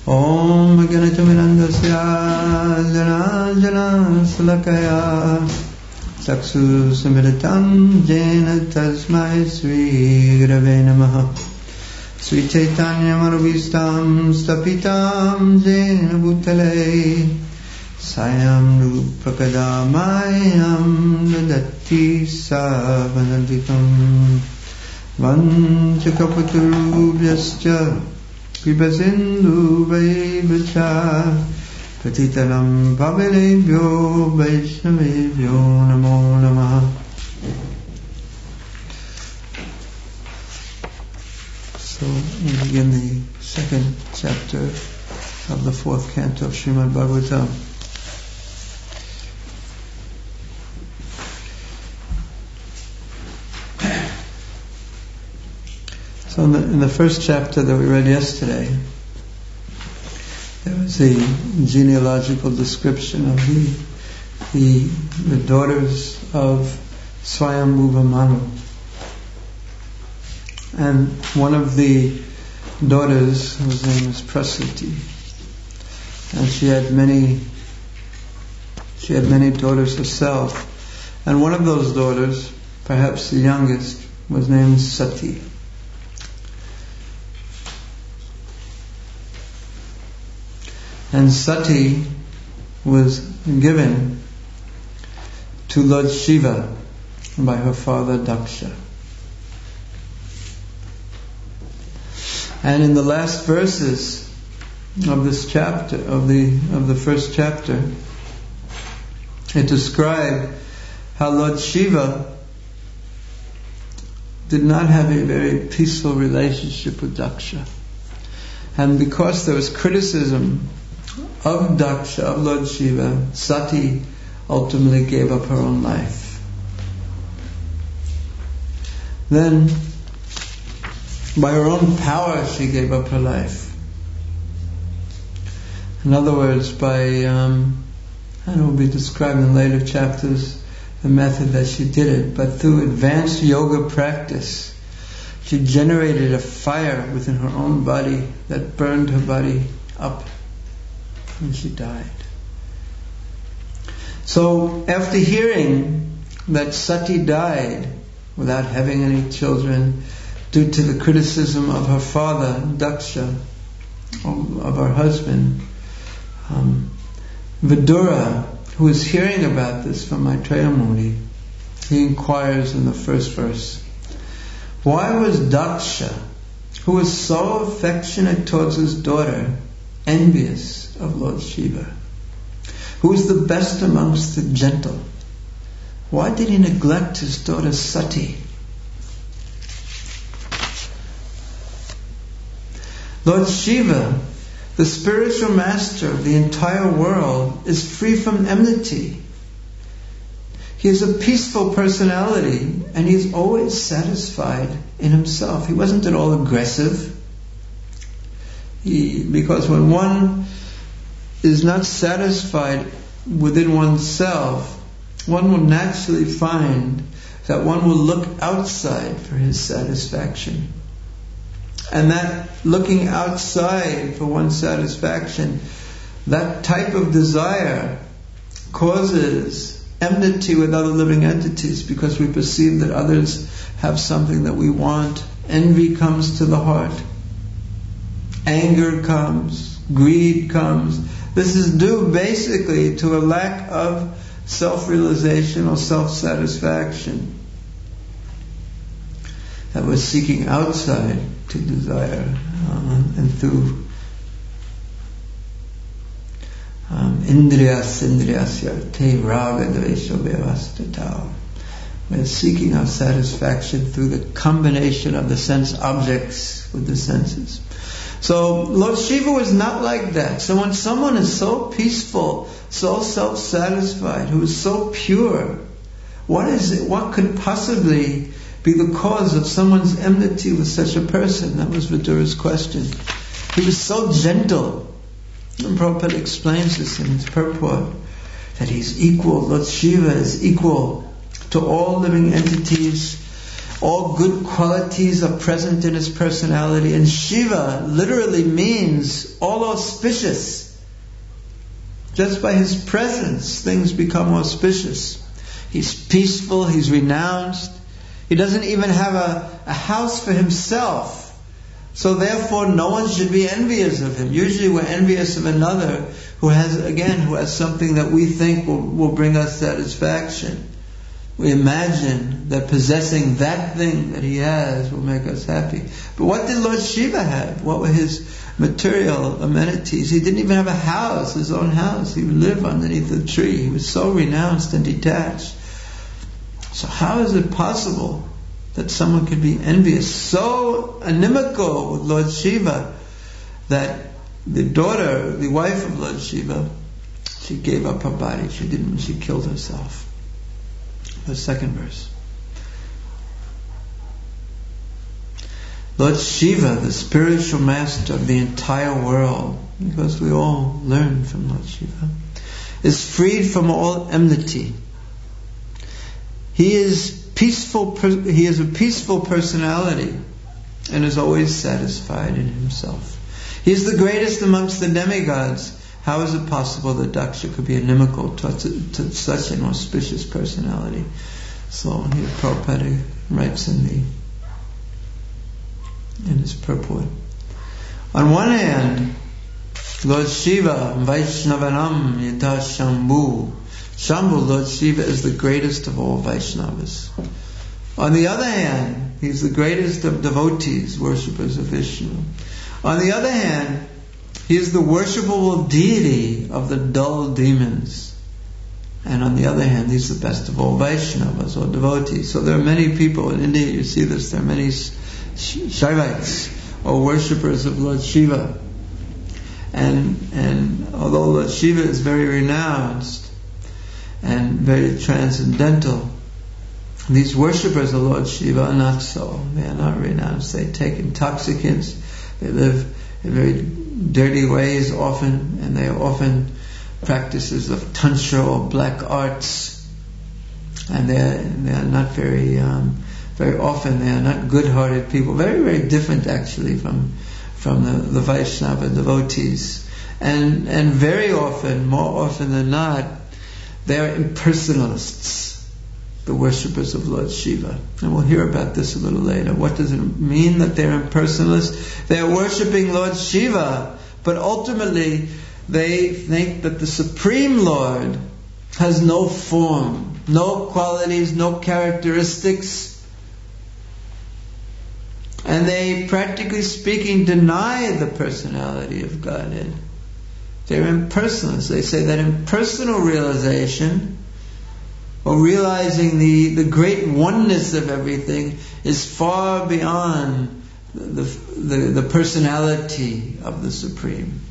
Om Ganatamirandasya Jana Salakaya Chaksu Samritam Jena Tasmai Sri Gurave Namaha Sri Chaitanya Manovistam Stapitam Jena Bhutale Sayam Rupakadamayam Nadati Savanadikam Vanchakapaturubhyascha Kripasindhu Vaibhacha Patitanam Pavilebhyo Vaishnavebhyo Namo Namaha. So we begin the second chapter of the fourth canto of Srimad Bhagavatam. So in the first chapter that we read yesterday, there was a genealogical description of the daughters of Swayambhuva Manu. And one of the daughters, whose name was Prasuti, and she had many daughters herself. And one of those daughters, perhaps the youngest, was named Sati. And Sati was given to Lord Shiva by her father Daksha. And in the last verses of this chapter, of the first chapter, it described how Lord Shiva did not have a very peaceful relationship with Daksha. And because there was criticism of Daksha, of Lord Shiva, Sati ultimately gave up her own life. Then, by her own power, she gave up her life. In other words, by, and it will be described in later chapters, the method that she did it, but through advanced yoga practice, she generated a fire within her own body that burned her body up. And she died. So after hearing that Sati died without having any children due to the criticism of her father Daksha, of her husband, Vidura, who is hearing about this from Maitreya Muni, he inquires in the first verse, why was Daksha, who was so affectionate towards his daughter, envious of Lord Shiva, who is the best amongst the gentle? Why did he neglect his daughter Sati? Lord Shiva, the spiritual master of the entire world, is free from enmity. He is a peaceful personality and he is always satisfied in himself. He wasn't at all aggressive. Because when one is not satisfied within oneself, one will naturally find that one will look outside for his satisfaction. And that looking outside for one's satisfaction, that type of desire causes enmity with other living entities because we perceive that others have something that we want. Envy comes to the heart. Anger comes, greed comes. This is due basically to a lack of self-realization or self-satisfaction that we're seeking outside to desire, and through indriyasya te raga dvesha vyavastata. We're seeking our satisfaction through the combination of the sense objects with the senses. So Lord Shiva was not like that. So when someone is so peaceful, so self-satisfied, who is so pure, what could possibly be the cause of someone's enmity with such a person? That was Vidura's question. He was so gentle. And Prabhupada explains this in his purport, that he's equal, Lord Shiva is equal to all living entities, All good qualities are present in his personality. And Shiva literally means all auspicious. Just by his presence, things become auspicious. He's peaceful, he's renounced. He doesn't even have a house for himself. So therefore no one should be envious of him. Usually we're envious of another who has something that we think will bring us satisfaction. We imagine that possessing that thing that he has will make us happy. But what did Lord Shiva have? What were his material amenities? He didn't even have a house, his own house. He would live underneath a tree. He was so renounced and detached. So how is it possible that someone could be envious, so inimical with Lord Shiva, that the wife of Lord Shiva, she gave up her body. She killed herself. The second verse. Lord Shiva, the spiritual master of the entire world, because we all learn from Lord Shiva, is freed from all enmity. He is peaceful. He has a peaceful personality and is always satisfied in himself. He is the greatest amongst the demigods. How is it possible that Daksha could be inimical to such an auspicious personality? So here Prabhupada writes in his purport. On one hand, Lord Shiva, Vaishnavanam Yata Shambhu. Shambhu, Lord Shiva, is the greatest of all Vaishnavas. On the other hand, he's the greatest of devotees, worshippers of Vishnu. On the other hand, he is the worshipable deity of the dull demons. And on the other hand, he's the best of all Vaishnavas or devotees. So there are many people in India, you see this, there are many Shaivites or worshippers of Lord Shiva. And although Lord Shiva is very renounced and very transcendental, these worshippers of Lord Shiva are not so. They are not renounced. They take intoxicants. They live in very dirty ways often, and they are often practices of tantra or black arts. And they are not very often they are not good-hearted people. Very, very different actually from the Vaishnava devotees. And very often, more often than not, they are impersonalists, the worshippers of Lord Shiva. And we'll hear about this a little later. What does it mean that they're impersonalists? They are worshipping Lord Shiva, but ultimately they think that the Supreme Lord has no form, no qualities, no characteristics. And they, practically speaking, deny the personality of Godhead. They're impersonalists. They say that impersonal realization, or realizing the great oneness of everything, is far beyond the personality of the Supreme.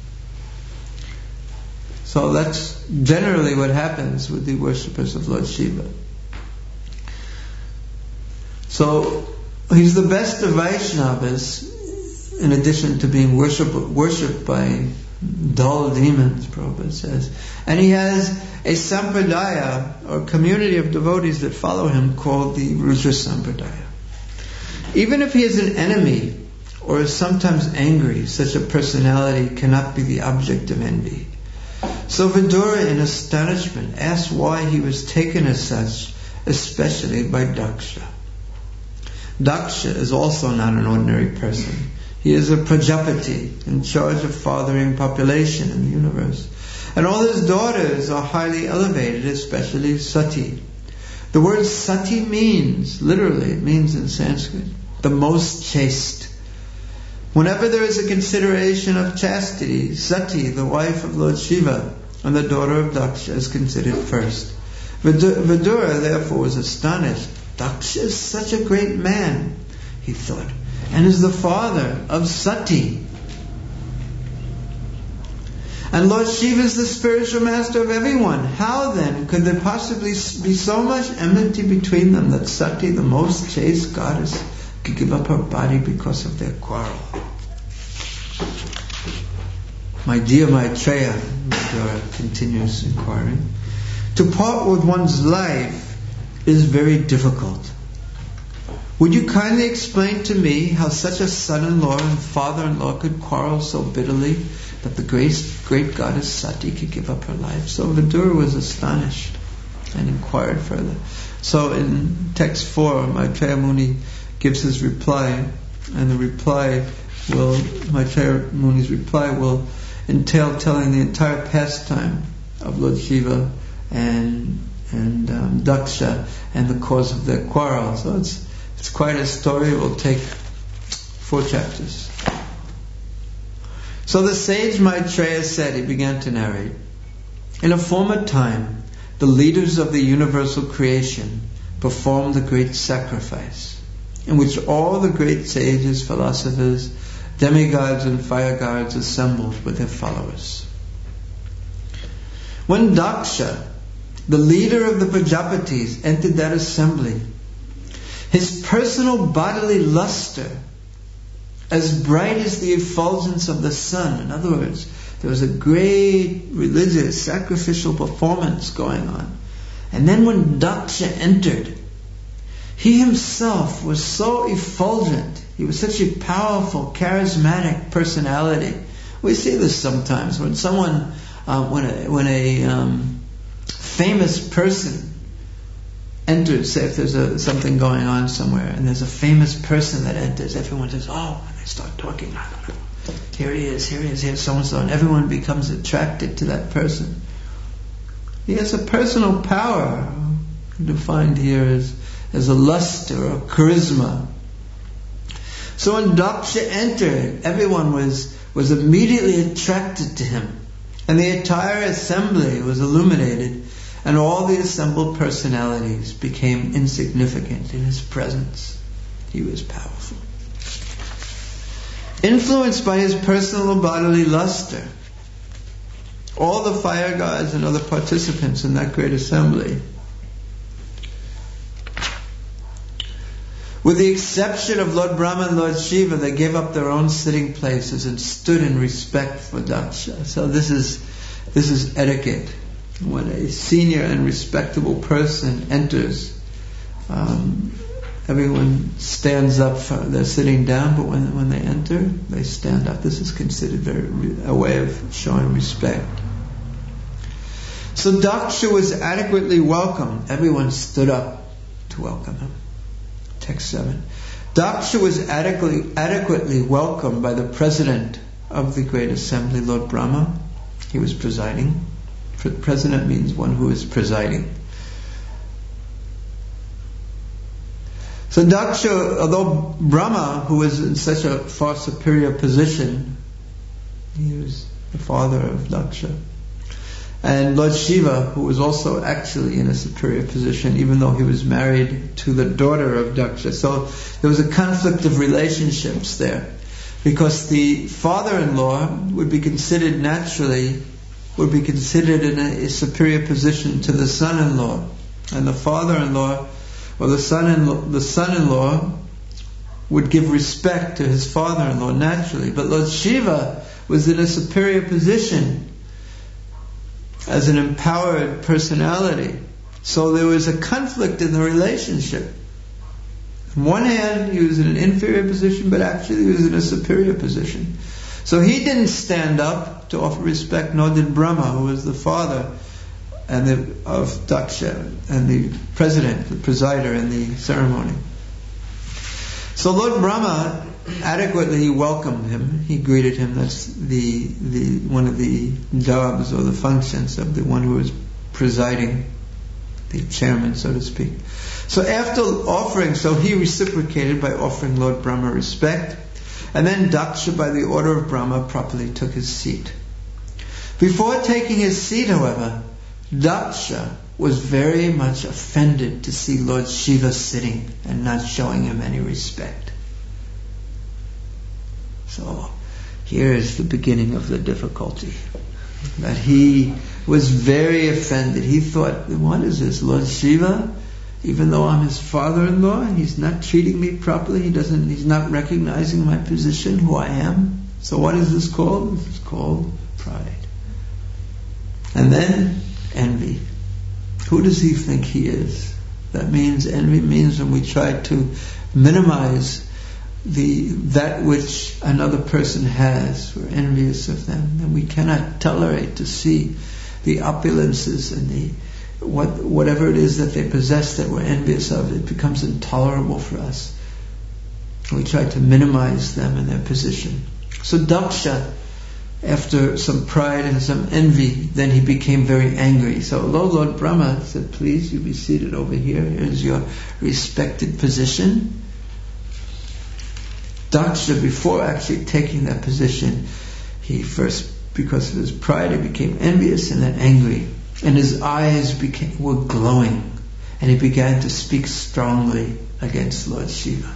So that's generally what happens with the worshippers of Lord Shiva. So he's the best of Vaishnavas, in addition to being worshipped by dull demons, Prabhupada says. And he has a sampradaya, or community of devotees that follow him, called the Rudra Sampradaya. Even if he is an enemy, or is sometimes angry, such a personality cannot be the object of envy. So Vidura, in astonishment, asked why he was taken as such, especially by Daksha. Daksha is also not an ordinary person. He is a Prajapati, in charge of fathering population in the universe. And all his daughters are highly elevated, especially Sati. The word Sati means, literally, it means in Sanskrit, the most chaste. Whenever there is a consideration of chastity, Sati, the wife of Lord Shiva, and the daughter of Daksha, is considered first. Vidura, therefore, was astonished. Daksha is such a great man, he thought, and is the father of Sati. And Lord Shiva is the spiritual master of everyone. How then could there possibly be so much enmity between them that Sati, the most chaste goddess, could give up her body because of their quarrel? My dear Maitreya, Vidura continues inquiring, to part with one's life is very difficult. Would you kindly explain to me how such a son-in-law and father-in-law could quarrel so bitterly that the great goddess Sati could give up her life? So Vidura was astonished and inquired further. So in text 4, Maitreya Muni gives his reply, and Maitreya Muni's reply will entail telling the entire pastime of Lord Shiva and Daksha and the cause of their quarrel. So it's quite a story. It will take 4 chapters. So the sage Maitreya said, he began to narrate, in a former time, the leaders of the universal creation performed the great sacrifice, in which all the great sages, philosophers, demigods and fire gods assembled with their followers. When Daksha, the leader of the Prajapatis, entered that assembly, his personal bodily luster, as bright as the effulgence of the sun. In other words, there was a great religious, sacrificial performance going on. And then when Daksha entered, he himself was so effulgent. He was such a powerful, charismatic personality. We see this sometimes when someone, when a famous person enters. Say if there's something going on somewhere and there's a famous person that enters, everyone says, "Oh," and they start talking. Here he is, here's so-and-so, and everyone becomes attracted to that person. He has a personal power, defined here as a luster or charisma. So when Daksha entered, everyone was immediately attracted to him, and the entire assembly was illuminated, and all the assembled personalities became insignificant in his presence. He was powerful. Influenced by his personal bodily luster, all the fire gods and other participants in that great assembly, with the exception of Lord Brahma and Lord Shiva, they gave up their own sitting places and stood in respect for Daksha. So this is etiquette. When a senior and respectable person enters, everyone stands up. They're sitting down, but when they enter, they stand up. This is considered a way of showing respect. So Daksha was adequately welcomed. Everyone stood up to welcome him. Text 7. Daksha was adequately welcomed by the president of the great assembly, Lord Brahma. He was presiding. President means one who is presiding. So Daksha, although Brahma, who was in such a far superior position, he was the father of Daksha, and Lord Shiva, who was also actually in a superior position, even though he was married to the daughter of Daksha. So there was a conflict of relationships there, because the father-in-law would be considered in a superior position to the son-in-law, and the father-in-law or the son-in-law would give respect to his father-in-law naturally. But Lord Shiva was in a superior position as an empowered personality, so there was a conflict in the relationship. On one hand, he was in an inferior position, but actually he was in a superior position. So he didn't stand up to offer respect, nor did Brahma, who was the father of Daksha and the president, the presider in the ceremony. So Lord Brahma adequately welcomed him. He greeted him. That's the one of the jobs or the functions of the one who was presiding, the chairman, so to speak. So after offering, he reciprocated by offering Lord Brahma respect. And then Daksha, by the order of Brahma, properly took his seat. Before taking his seat, however, Daksha was very much offended to see Lord Shiva sitting and not showing him any respect. So here is the beginning of the difficulty. That he was very offended. He thought, what is this, Lord Shiva? Even though I'm his father-in-law, he's not treating me properly. He's not recognizing my position, who I am. So what is this called? This is called pride. And then envy. Who does he think he is? That means, envy means when we try to minimize that which another person has. We're envious of them, and we cannot tolerate to see the opulences and whatever it is that they possess that we're envious of. It becomes intolerable for us. We try to minimize them and their position. So Daksha, after some pride and some envy, then he became very angry. So Lord Brahma said, please, you be seated over here. Here's your respected position. Daksha, before actually taking that position, he first, because of his pride, he became envious and then angry. And his eyes were glowing. And he began to speak strongly against Lord Shiva.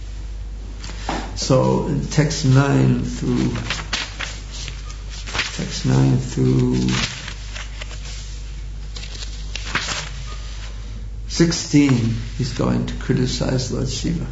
So in text 9 through 16, he's going to criticize Lord Shiva.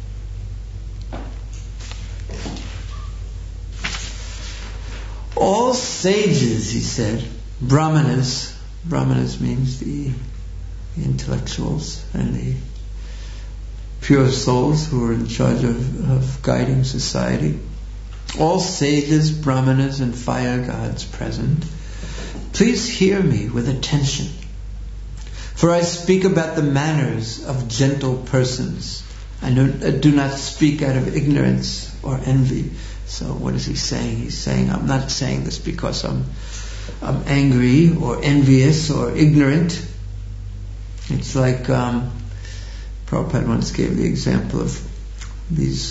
All sages, he said, Brahmanas means the intellectuals and the pure souls who are in charge of guiding society. All sages, Brahmanas and fire gods present, please hear me with attention. For I speak about the manners of gentle persons. I do not speak out of ignorance or envy. So what is he saying? He's saying, I'm not saying this because I'm angry or envious or ignorant. It's like Prabhupada once gave the example of these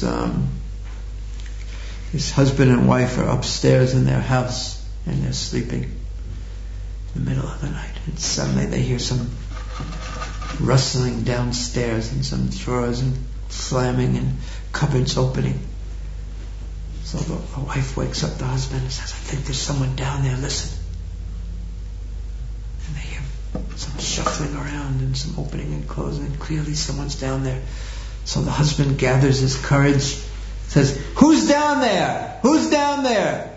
his husband and wife are upstairs in their house and they're sleeping in the middle of the night, and suddenly they hear some rustling downstairs and some drawers and slamming and cupboards opening. So the wife wakes up the husband and says, I think there's someone down there, listen. And they hear some shuffling around and some opening and closing, and clearly someone's down there. So the husband gathers his courage, says, who's down there? Who's down there?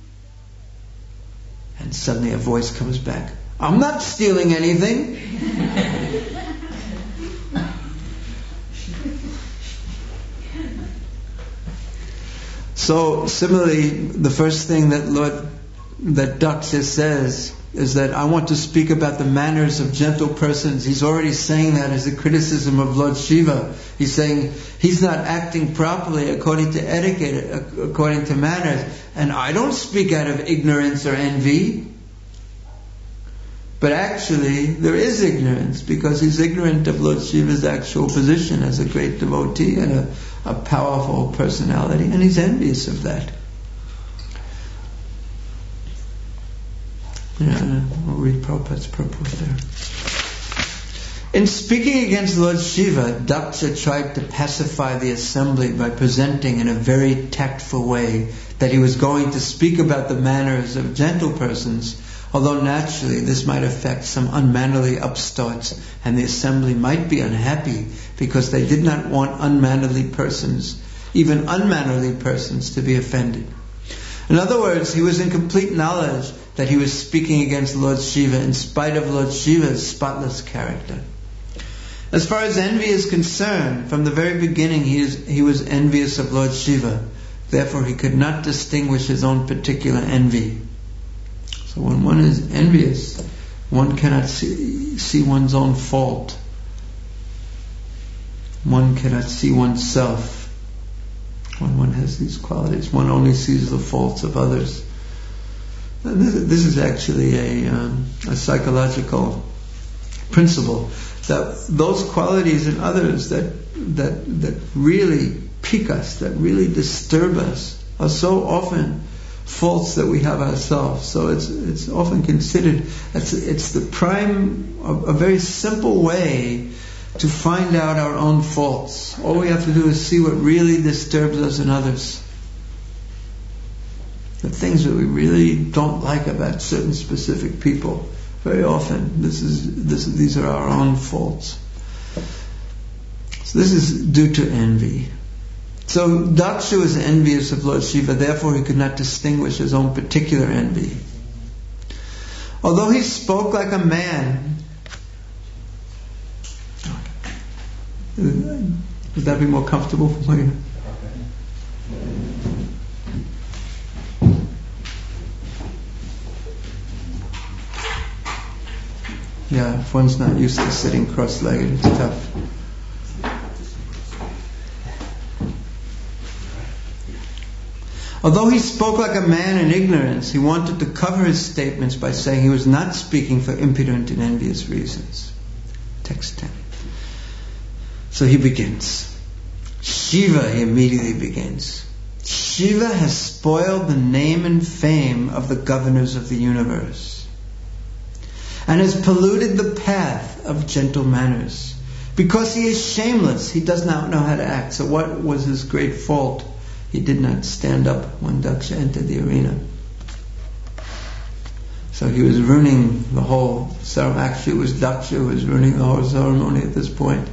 And suddenly a voice comes back, I'm not stealing anything. So similarly, the first thing that Daksha says is that I want to speak about the manners of gentle persons. He's already saying that as a criticism of Lord Shiva. He's saying he's not acting properly according to etiquette, according to manners. And I don't speak out of ignorance or envy. But actually, there is ignorance, because he's ignorant of Lord Shiva's actual position as a great devotee and a powerful personality, and he's envious of that. Yeah, we'll read Prabhupada's purport there. In speaking against Lord Shiva, Daksha tried to pacify the assembly by presenting in a very tactful way that he was going to speak about the manners of gentle persons, although naturally this might affect some unmannerly upstarts, and the assembly might be unhappy because they did not want unmannerly persons, even unmannerly persons, to be offended. In other words, he was in complete knowledge that he was speaking against Lord Shiva in spite of Lord Shiva's spotless character. As far as envy is concerned, from the very beginning he was envious of Lord Shiva. Therefore he could not distinguish his own particular envy. So when one is envious, one cannot see one's own fault. One cannot see oneself. When one has these qualities, one only sees the faults of others. And this is actually a psychological principle, that those qualities in others that really pique us, that really disturb us, are so often faults that we have ourselves. So it's often considered, it's the prime, a very simple way to find out our own faults. All we have to do is see what really disturbs us in others. The things that we really don't like about certain specific people. Very often, these are our own faults. So this is due to envy. So Daksha was envious of Lord Shiva, therefore he could not distinguish his own particular envy. Although he spoke like a man, Would that be more comfortable for you? Yeah, if one's not used to sitting cross-legged, it's tough. Although he spoke like a man in ignorance, he wanted to cover his statements by saying he was not speaking for impudent and envious reasons. Text 10. So he begins. Shiva, he immediately begins. Shiva has spoiled the name and fame of the governors of the universe, and has polluted the path of gentle manners. Because he is shameless, he does not know how to act. So what was his great fault? He did not stand up when Daksha entered the arena. So he was ruining the whole ceremony. Actually, it was Daksha who was ruining the whole ceremony at this point.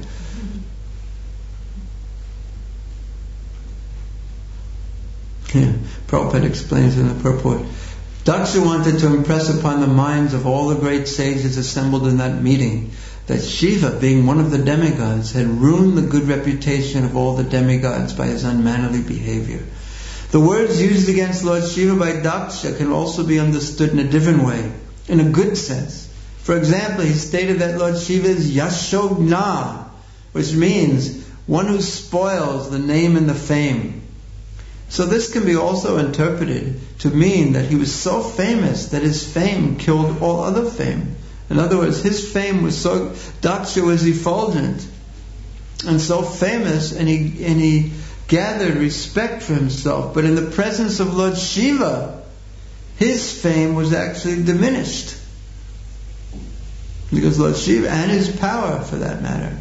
Prabhupada explains in the purport. Daksha wanted to impress upon the minds of all the great sages assembled in that meeting that Shiva, being one of the demigods, had ruined the good reputation of all the demigods by his unmannerly behavior. The words used against Lord Shiva by Daksha can also be understood in a different way, in a good sense. For example, he stated that Lord Shiva is Yashogna, which means one who spoils the name and the fame. So this can be also interpreted to mean that he was so famous that his fame killed all other fame. In other words, his fame was so, Daksha was effulgent and so famous, and he gathered respect for himself. But in the presence of Lord Shiva, his fame was actually diminished. Because Lord Shiva, and his power for that matter.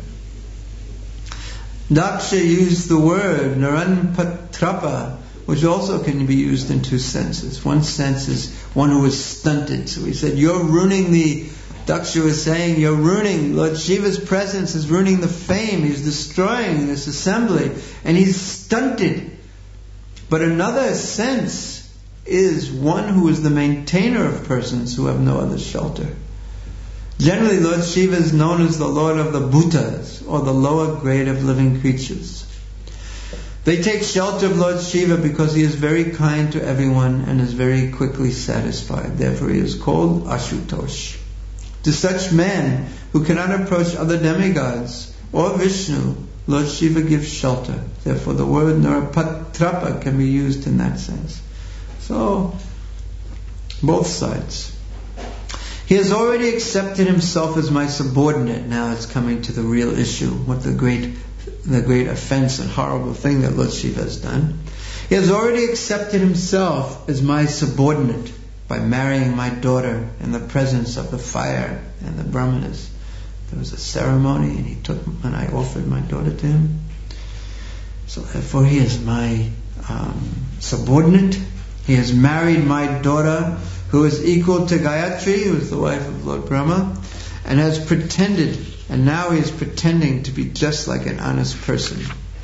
Daksha used the word Naranpatrapa, which also can be used in two senses. One sense is one who is stunted. So he said, you're ruining Daksha was saying, you're ruining, Lord Shiva's presence is ruining the fame. He's destroying this assembly. And he's stunted. But another sense is one who is the maintainer of persons who have no other shelter. Generally, Lord Shiva is known as the Lord of the Bhutas, or the lower grade of living creatures. They take shelter of Lord Shiva because he is very kind to everyone and is very quickly satisfied. Therefore he is called Ashutosh. To such men who cannot approach other demigods or Vishnu, Lord Shiva gives shelter. Therefore the word Narapatrapa can be used in that sense. So, both sides. He has already accepted himself as my subordinate. Now it's coming to the real issue, what the great offense and horrible thing that Lord Shiva has done. He has already accepted himself as my subordinate by marrying my daughter in the presence of the fire and the brahmanas. There was a ceremony and I offered my daughter to him. So therefore he is my subordinate. He has married my daughter, who is equal to Gayatri, who is the wife of Lord Brahma, and has pretended, and now he is pretending to be just like an honest person.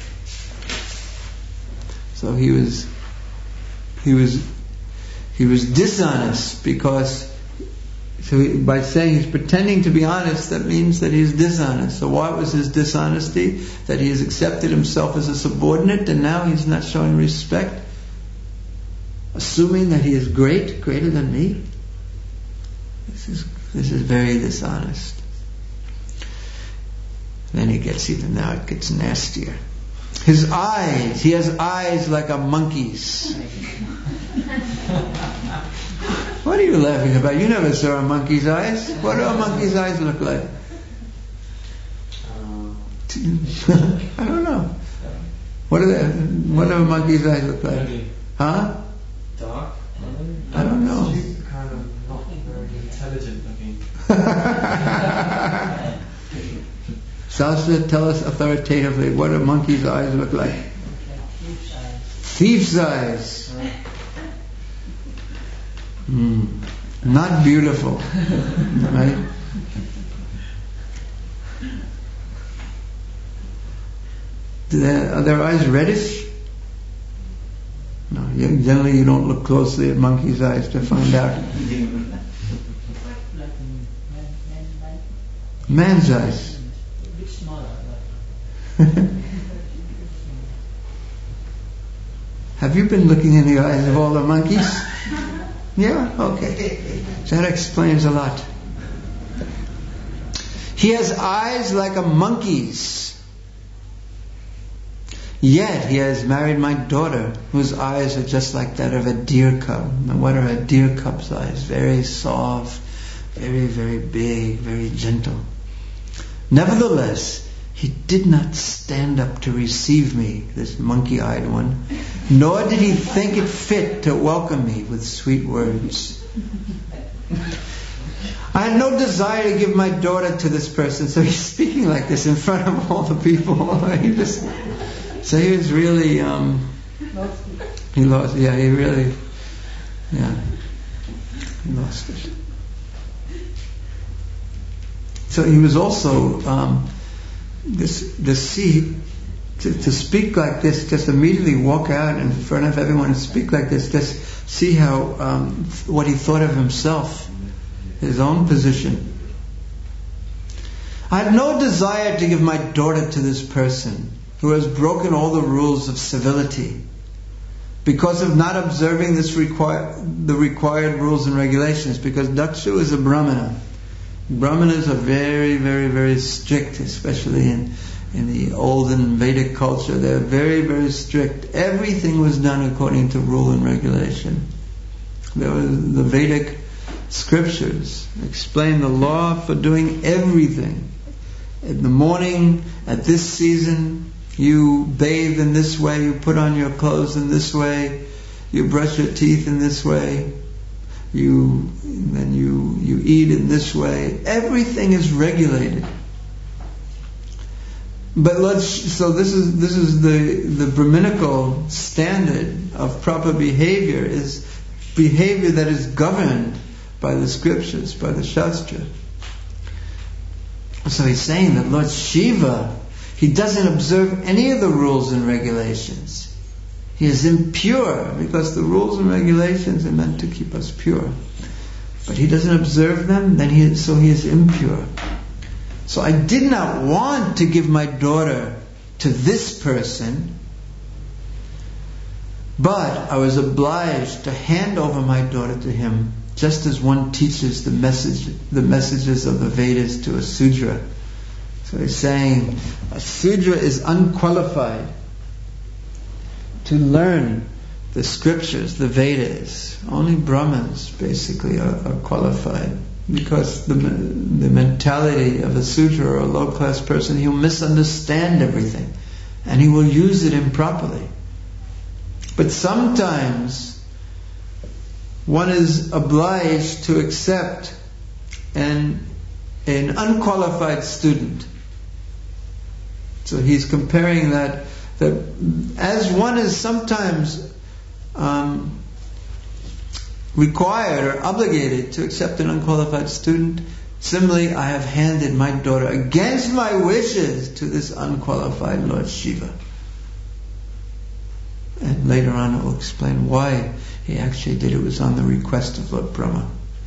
So he was dishonest because, by saying he's pretending to be honest, that means that he's dishonest. So what was his dishonesty? That he has accepted himself as a subordinate and now he's not showing respect, assuming that he is greater than me. This is very dishonest. Then it gets nastier. His eyes, he has eyes like a monkey's. What are you laughing about? You never saw a monkey's eyes. What do a monkey's eyes look like? I don't know. What do a monkey's eyes look like? Huh? Dark? I don't know. She's kind of not very intelligent looking. Shastra, tell us authoritatively, what do monkey's eyes look like? Thief's eyes. Not beautiful. Right? Are their eyes reddish? No, generally you don't look closely at monkey's eyes to find out. Man's eyes. Have you been looking in the eyes of all the monkeys? Yeah? Okay. That explains a lot. He has eyes like a monkey's. Yet he has married my daughter, whose eyes are just like that of a deer cub. And what are a deer cub's eyes? Very soft, very, very big, very gentle. Nevertheless, he did not stand up to receive me, this monkey-eyed one, nor did he think it fit to welcome me with sweet words. I had no desire to give my daughter to this person, so he's speaking like this in front of all the people. So he was really, he lost it. So he was also, to speak like this, just immediately walk out in front of everyone and speak like this, just see how, what he thought of himself, his own position. I had no desire to give my daughter to this person who has broken all the rules of civility because of not observing the required rules and regulations, because Dakshu is a Brahmana. Brahmanas are very, very, very strict, especially in the olden Vedic culture. They're very, very strict. Everything was done according to rule and regulation. The Vedic scriptures explain the law for doing everything. In the morning, at this season, you bathe in this way, you put on your clothes in this way, you brush your teeth in this way, you eat in this way. Everything is regulated. But so this is the Brahminical standard of proper behavior, is behavior that is governed by the scriptures, by the Shastra. So he's saying that Lord Shiva, he doesn't observe any of the rules and regulations. He is impure, because the rules and regulations are meant to keep us pure. But he doesn't observe them, so he is impure. So I did not want to give my daughter to this person, but I was obliged to hand over my daughter to him, just as one teaches the messages of the Vedas to a Sudra. So he's saying a Sudra is unqualified to learn the scriptures, the Vedas. Only Brahmins basically are qualified, because the mentality of a Sudra or a low-class person, he'll misunderstand everything and he will use it improperly. But sometimes one is obliged to accept an unqualified student. So he's comparing that as one is sometimes required or obligated to accept an unqualified student, similarly I have handed my daughter against my wishes to this unqualified Lord Shiva. And later on it will explain why he actually did it. It was on the request of Lord Brahma.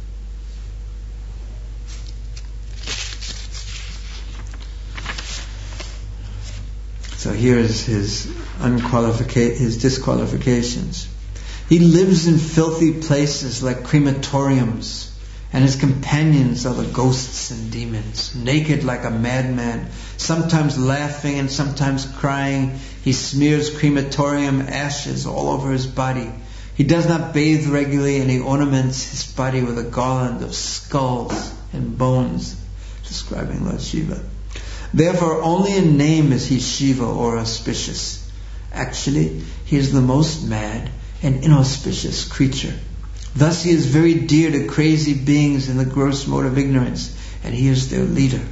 So here's his disqualifications. He lives in filthy places like crematoriums, and his companions are the ghosts and demons, naked like a madman, sometimes laughing and sometimes crying. He smears crematorium ashes all over his body. He does not bathe regularly, and he ornaments his body with a garland of skulls and bones, describing Lord Shiva. Therefore, only in name is he Shiva or auspicious. Actually, he is the most mad and inauspicious creature. Thus he is very dear to crazy beings in the gross mode of ignorance, and he is their leader.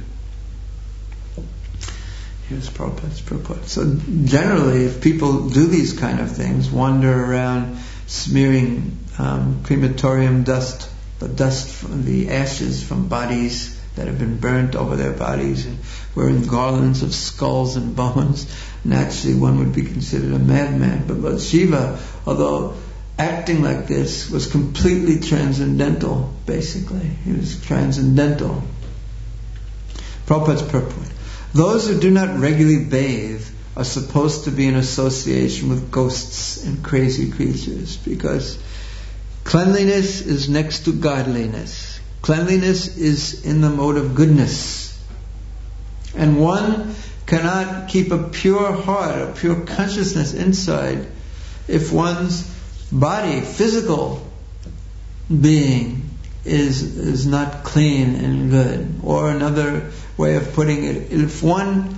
Here's Prabhupada's purport. So generally, if people do these kind of things, wander around smearing crematorium dust, the ashes from bodies that have been burnt over their bodies, and wearing garlands of skulls and bones, naturally one would be considered a madman. But Lord Shiva, although acting like this, was completely transcendental, basically. He was transcendental. Prabhupada's purport. Those who do not regularly bathe are supposed to be in association with ghosts and crazy creatures, because cleanliness is next to godliness. Cleanliness is in the mode of goodness. And one cannot keep a pure heart, a pure consciousness inside, if one's body, physical being, is not clean and good. Or another way of putting it, if one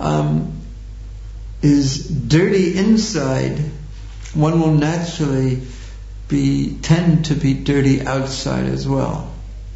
is dirty inside, one will naturally tend to be dirty outside as well.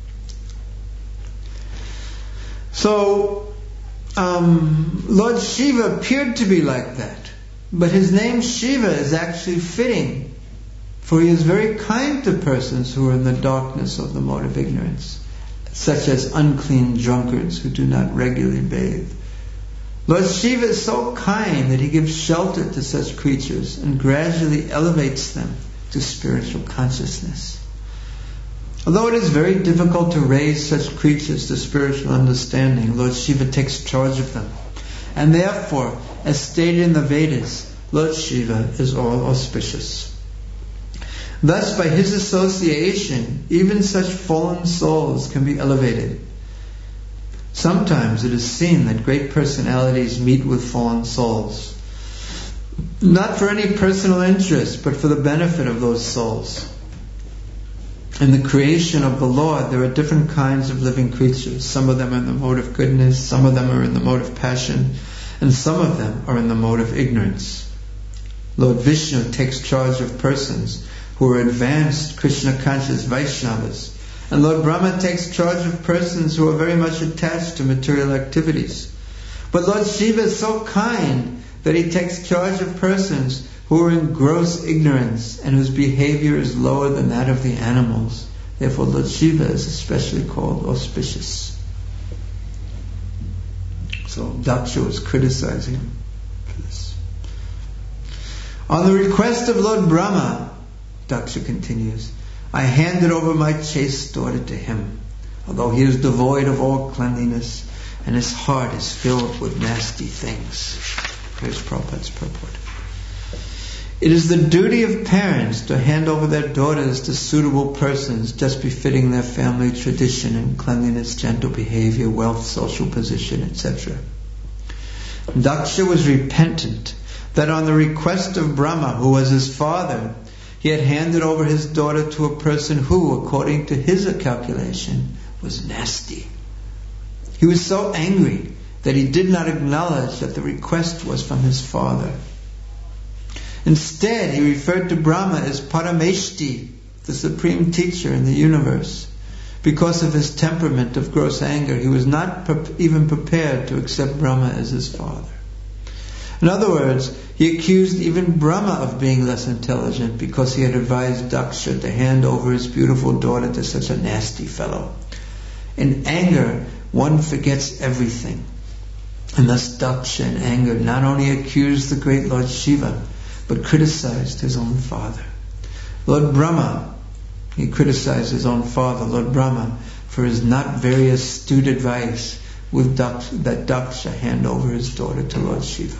So Lord Shiva appeared to be like that, but his name Shiva is actually fitting, for he is very kind to persons who are in the darkness of the mode of ignorance, such as unclean drunkards who do not regularly bathe. Lord Shiva is so kind that he gives shelter to such creatures and gradually elevates them to spiritual consciousness. Although it is very difficult to raise such creatures to spiritual understanding, Lord Shiva takes charge of them. And therefore, as stated in the Vedas, Lord Shiva is all auspicious. Thus, by his association, even such fallen souls can be elevated. Sometimes it is seen that great personalities meet with fallen souls, not for any personal interest, but for the benefit of those souls. In the creation of the Lord, there are different kinds of living creatures. Some of them are in the mode of goodness, some of them are in the mode of passion, and some of them are in the mode of ignorance. Lord Vishnu takes charge of persons who are advanced Krishna-conscious Vaishnavas, and Lord Brahma takes charge of persons who are very much attached to material activities. But Lord Shiva is so kind that he takes charge of persons who are in gross ignorance and whose behavior is lower than that of the animals. Therefore Lord Shiva is especially called auspicious. So Daksha was criticizing him for this. On the request of Lord Brahma, Daksha continues, I handed over my chaste daughter to him, although he is devoid of all cleanliness and his heart is filled with nasty things. Here's Prabhupada's purport. It is the duty of parents to hand over their daughters to suitable persons just befitting their family tradition in cleanliness, gentle behavior, wealth, social position, etc. Daksha was repentant that on the request of Brahma, who was his father, he had handed over his daughter to a person who, according to his calculation, was nasty. He was so angry that he did not acknowledge that the request was from his father. Instead, he referred to Brahma as Parameshti, the supreme teacher in the universe. Because of his temperament of gross anger, he was not even prepared to accept Brahma as his father. In other words, he accused even Brahma of being less intelligent because he had advised Daksha to hand over his beautiful daughter to such a nasty fellow. In anger, one forgets everything. And thus Daksha, in anger, not only accused the great Lord Shiva, but criticized his own father. Lord Brahma, he criticized his own father, Lord Brahma, for his not very astute advice that Daksha hand over his daughter to Lord Shiva.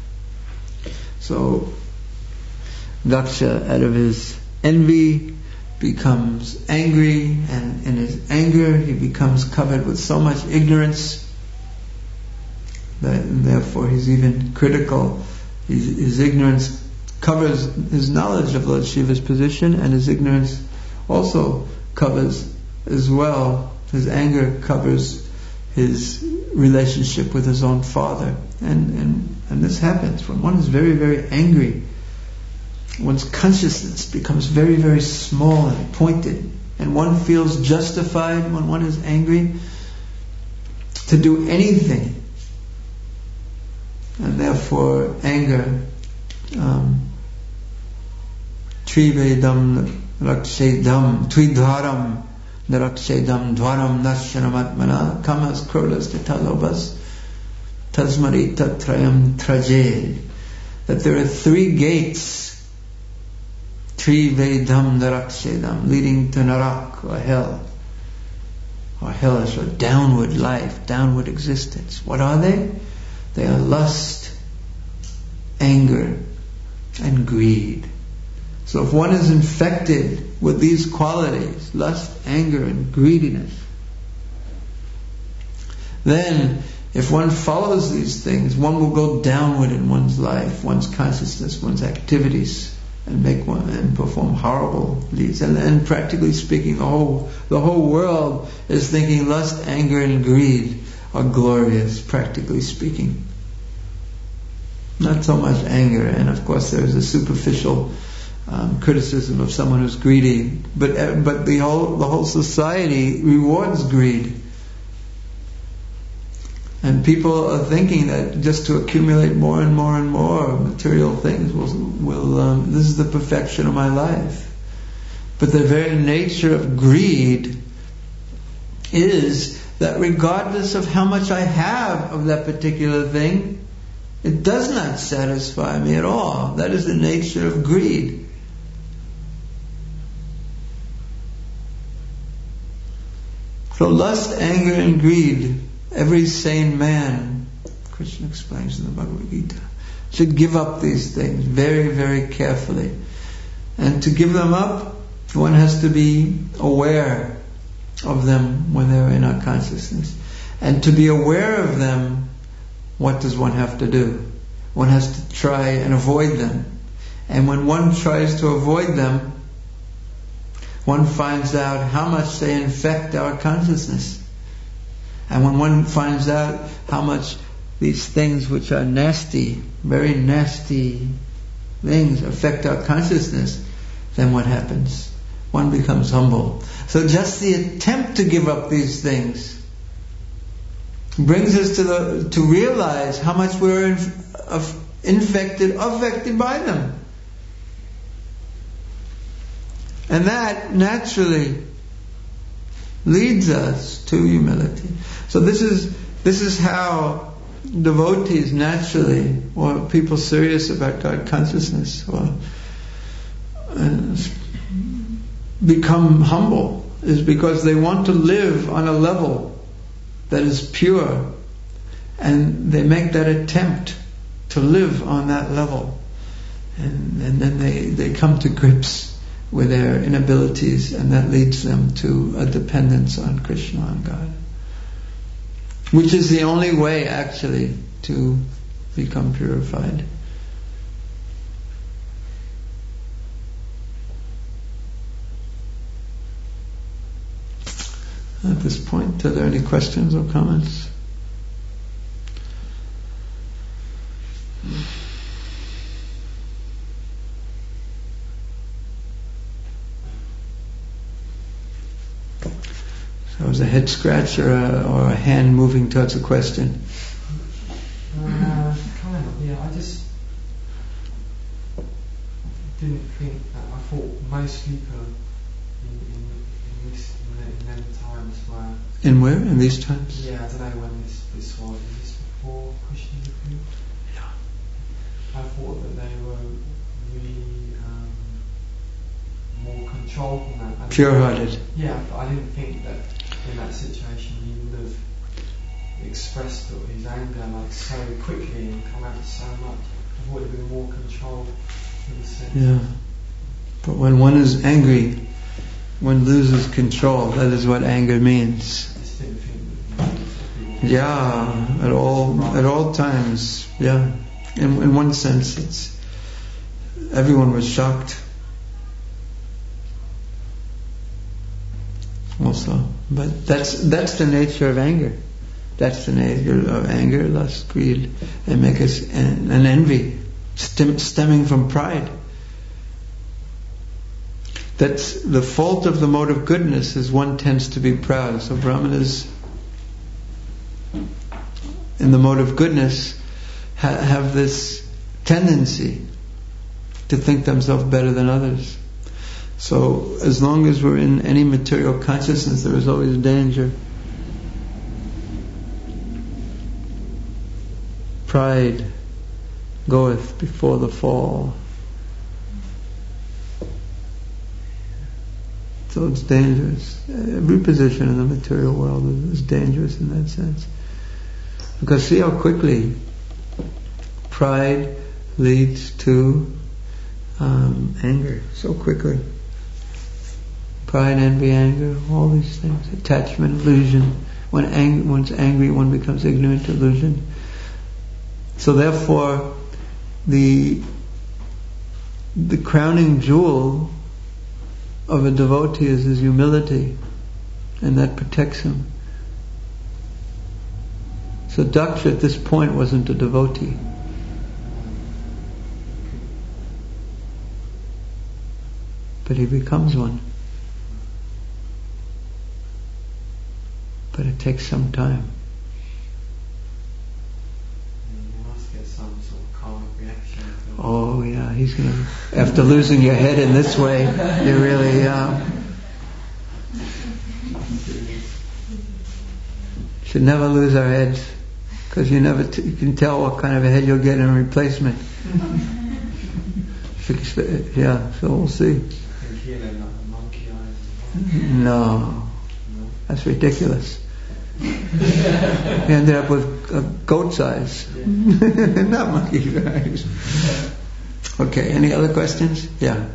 So Daksha, out of his envy, becomes angry, and in his anger he becomes covered with so much ignorance that, and therefore he's even critical. His ignorance covers his knowledge of Lord Shiva's position, and his ignorance also covers as well, his anger covers his relationship with his own father. And this happens when one is very, very angry. One's consciousness becomes very, very small and pointed, and one feels justified when one is angry to do anything. And therefore anger, Trivedam rakshedam, Tvidharam narakshedam, Dvaram nashanamatmana, Kamas, Krodas, Titalobas, Tasmarita Trayam Traje. That there are three gates, Trivedam narakshedam, leading to Narak, or hell. Or hellish, or downward life, downward existence. What are they? They are lust, anger, and greed. So if one is infected with these qualities, lust, anger, and greediness, then if one follows these things, one will go downward in one's life, one's consciousness, one's activities, and perform horrible deeds. And practically speaking, the whole world is thinking lust, anger, and greed are glorious, practically speaking. Not so much anger, and of course there's a superficial criticism of someone who's greedy, but the whole society rewards greed. And people are thinking that just to accumulate more and more and more material things will this is the perfection of my life. But the very nature of greed is that regardless of how much I have of that particular thing, it does not satisfy me at all. That is the nature of greed. So lust, anger, and greed, every sane man, Krishna explains in the Bhagavad Gita, should give up these things very, very carefully. And to give them up, one has to be aware of them when they're in our consciousness. And to be aware of them, what does one have to do? One has to try and avoid them. And when one tries to avoid them, one finds out how much they infect our consciousness. And when one finds out how much these things which are nasty, very nasty things affect our consciousness, then what happens? One becomes humble. So just the attempt to give up these things brings us to realize how much we're affected by them. And that naturally leads us to humility. So this is how devotees naturally, or people serious about God consciousness, become humble, is because they want to live on a level that is pure, and they make that attempt to live on that level, and then they come to grips with their inabilities, and that leads them to a dependence on Krishna, on God, which is the only way actually to become purified. At this point, are there any questions or comments? So was a head scratch or a hand moving towards a question? Kind of, yeah. I just didn't think that. I thought most people in them times were... In where? In these times? Yeah, I don't know when this was. Is this before Krishna appeared? Yeah. I thought that they were really more controlled than that. Pure-hearted. Yeah, but I didn't think that in that situation he would have expressed his anger like so quickly and come out so much. I thought it would be more controlled in a sense. Yeah. But when one is angry, one loses control. That is what anger means. I just didn't think that Yeah, at all times. Yeah. In one sense, it's everyone was shocked. Also, but that's the nature of anger. That's the nature of anger, lust, greed, and make us an envy, stemming from pride. That's the fault of the mode of goodness, is one tends to be proud. So brahmanas in the mode of goodness have this tendency to think themselves better than others. So as long as we're in any material consciousness, there is always danger. Pride goeth before the fall. So it's dangerous. Every position in the material world is dangerous in that sense. Because see how quickly pride, leads to anger so quickly. Pride, envy, anger, all these things. Attachment, illusion. When one's angry, one becomes ignorant, illusion. So therefore, the crowning jewel of a devotee is his humility, and that protects him. So Daksha at this point wasn't a devotee. But he becomes one. But it takes some time. You must get some sort of karmic reaction. Oh yeah, he's gonna, after losing your head in this way, you really should never lose our heads, because you never you can tell what kind of a head you'll get in a replacement. Yeah, so we'll see. No, that's ridiculous. He ended up with a goat's eyes, not monkey's eyes. Okay, any other questions? Yeah.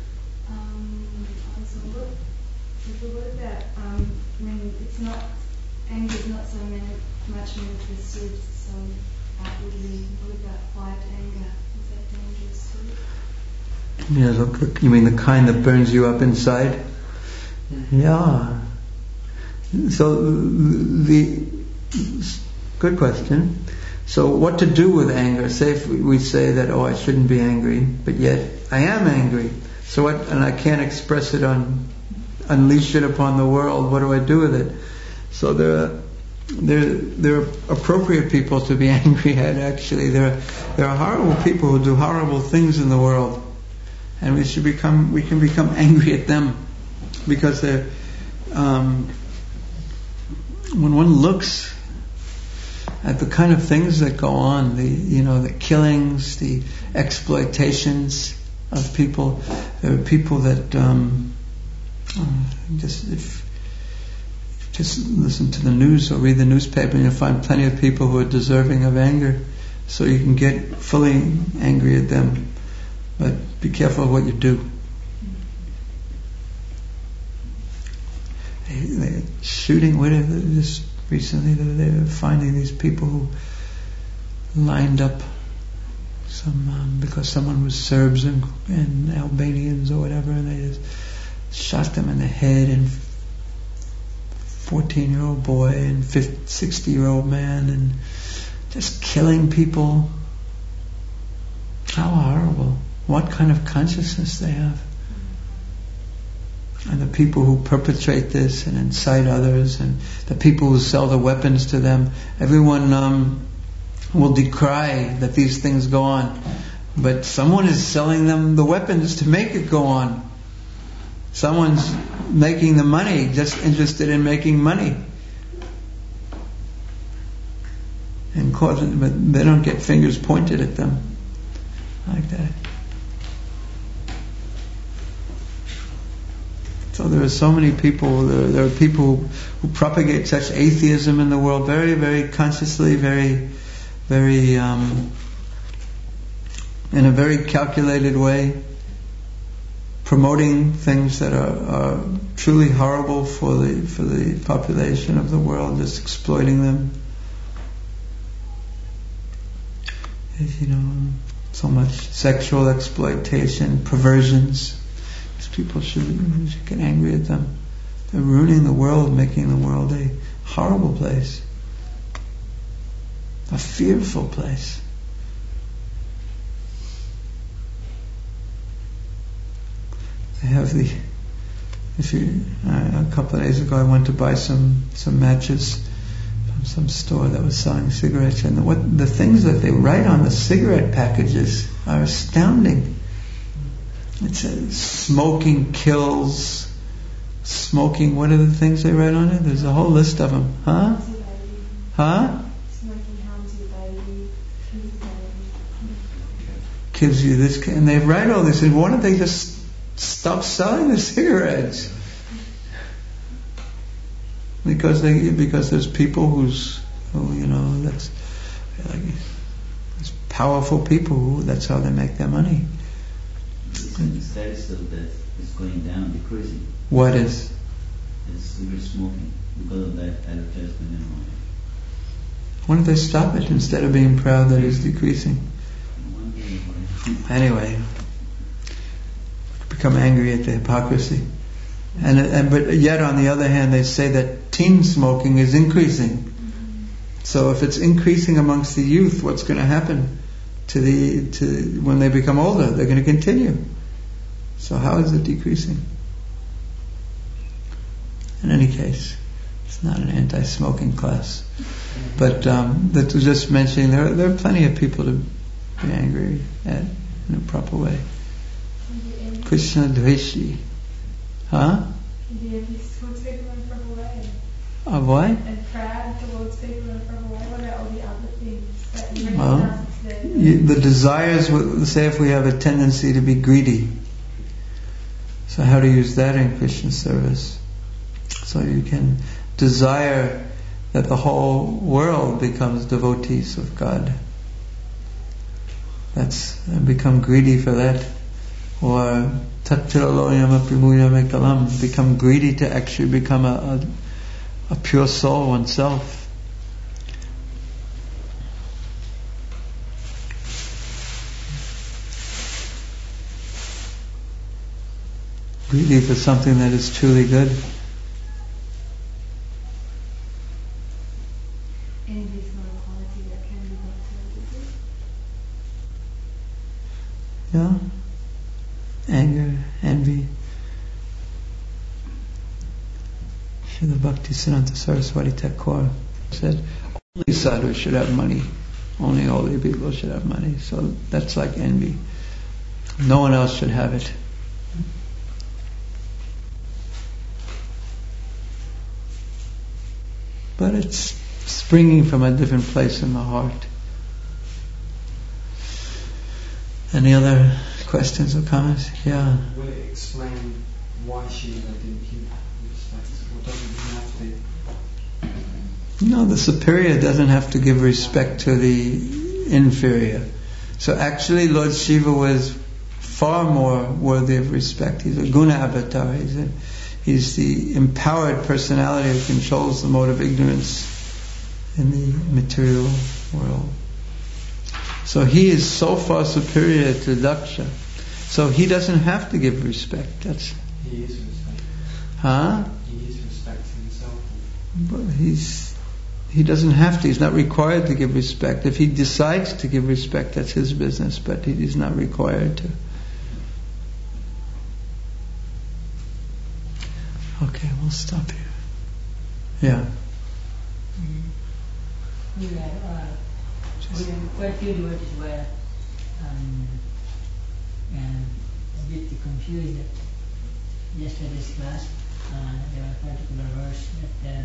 What about when it's not, anger is not so much manifested so outwardly? What about quiet anger? Is that dangerous too? Yeah, look, you mean the kind that burns you up inside? Yeah. So good question. So what to do with anger? Say if we say that, I shouldn't be angry, but yet I am angry. So what? And I can't express it unleash it upon the world. What do I do with it? So there are appropriate people to be angry at. Actually, there are horrible people who do horrible things in the world, and we can become angry at them because they're. When one looks at the kind of things that go on, the killings, the exploitations of people, there are people that just listen to the news or read the newspaper, and you'll find plenty of people who are deserving of anger. So you can get fully angry at them, but be careful of what you do. They're shooting, just recently they were finding these people who lined up because someone was Serbs and Albanians or whatever, and they just shot them in the head, and 14-year-old boy and 60-year-old man, and just killing people. How horrible. What kind of consciousness they have. And the people who perpetrate this and incite others, and the people who sell the weapons to them, everyone will decry that these things go on. But someone is selling them the weapons to make it go on. Someone's making the money, just interested in making money. But they don't get fingers pointed at them like that. So there are so many people, there are people who propagate such atheism in the world very, very consciously, very, very, in a very calculated way, promoting things that are truly horrible for the population of the world, just exploiting them. So much sexual exploitation, perversions. People should get angry at them. They're ruining the world, making the world a horrible place, a fearful place. They have a couple of days ago I went to buy some matches from some store that was selling cigarettes, and the things that they write on the cigarette packages are astounding. It says smoking kills. Smoking, what are the things they write on it? There's a whole list of them. Huh? Smoking harms your baby. Gives you this, and they write all this, and why don't they just stop selling the cigarettes? Because there's people there's powerful people who, that's how they make their money. The status of death is going down, decreasing. What is? It's cigarette smoking because of that advertisement and all. Why don't they stop it instead of being proud that it's decreasing? Anyway, become angry at the hypocrisy. But yet on the other hand, they say that teen smoking is increasing. So if it's increasing amongst the youth, what's going to happen to when they become older? They're going to continue. So how is it decreasing? In any case, it's not an anti-smoking class. But that was just mentioning there are plenty of people to be angry at in a proper way. Krishna Dveshi. Huh? Towards people in a proper way. Of what? And proud towards people in a proper way. What about all the other things that you recognize? The desires, say if we have a tendency to be greedy. So how to use that in Krishna service? So you can desire that the whole world becomes devotees of God. And become greedy for that. Or become greedy to actually become a pure soul oneself. Greedy for something that is truly good. Envy is not a quality that can be brought to a degree. Yeah? Anger, envy. Srila Bhaktisiddhanta Saraswati Thakur said, only sadhus should have money. Only holy people should have money. So that's like envy. No one else should have it. But it's springing from a different place in the heart. Any other questions or comments? Yeah. Will it explain why Shiva didn't keep respect, or doesn't he have to? No, the superior doesn't have to give respect to the inferior. So actually Lord Shiva was far more worthy of respect. He's a guna avatar. He's the empowered personality who controls the mode of ignorance in the material world. So he is so far superior to Daksha. So he doesn't have to give respect. He is respecting. Huh? He is respecting himself. But he doesn't have to. He's not required to give respect. If he decides to give respect, that's his business. But he's not required to. Okay, we'll stop here. Yeah. We have quite few devotees were a bit confused at yesterday's class. There was a particular verse that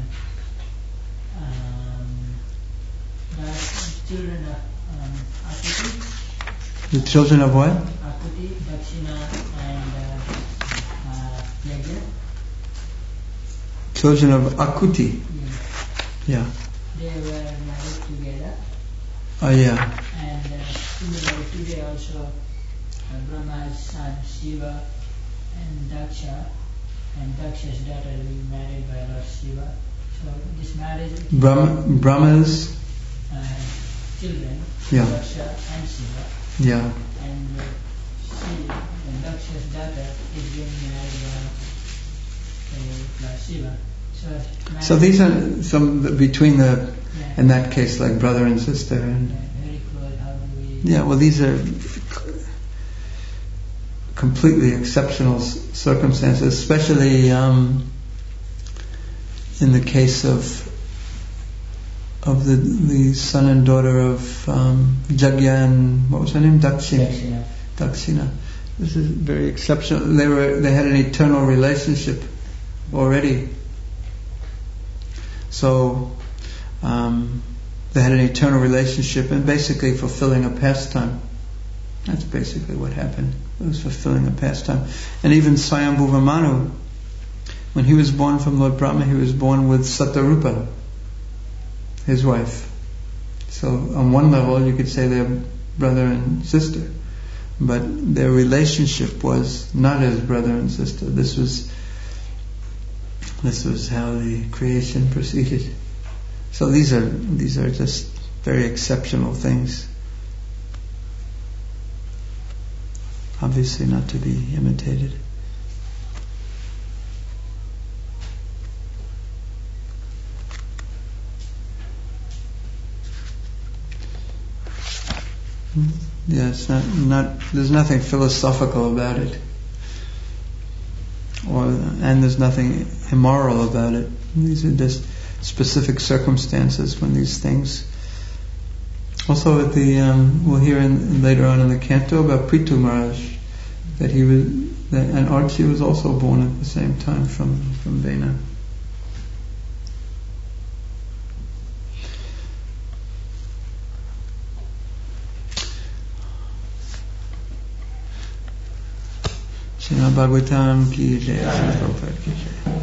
the children of Akuti. The children of what? Akuti, Dakshina, and Yajna. Children of Akuti. Yeah. They were married together. Oh yeah. And similarly today also Brahma's son Shiva and Daksha, and Daksha's daughter will be married by Lord Shiva. So this marriage Brahma's children, yeah. Daksha and Shiva. Yeah. And Daksha's daughter is being married by Shiva. So these are some between in that case, like brother and sister. And very close. How do we? Yeah, well, these are completely exceptional circumstances, especially in the case of the son and daughter of Jagya and what was her name? Dakshina. This is very exceptional. They had an eternal relationship already. So they had an eternal relationship and basically fulfilling a pastime. That's basically what happened. It was fulfilling a pastime. And even Swayambhuva Manu, when he was born from Lord Brahma, he was born with Satarupa, his wife. So on one level you could say they're brother and sister, but their relationship was not as brother and sister. This was how the creation proceeded. So these are just very exceptional things. Obviously not to be imitated. Yeah, it's not. There's nothing philosophical about it, and there's nothing immoral about it. These are just specific circumstances when these things. Also, at we'll hear later on in the canto about Prithu Maharaj, and Archie was also born at the same time from Vena. Srimad Bhagavatam ki jai, Srila Prabhupada ki jai.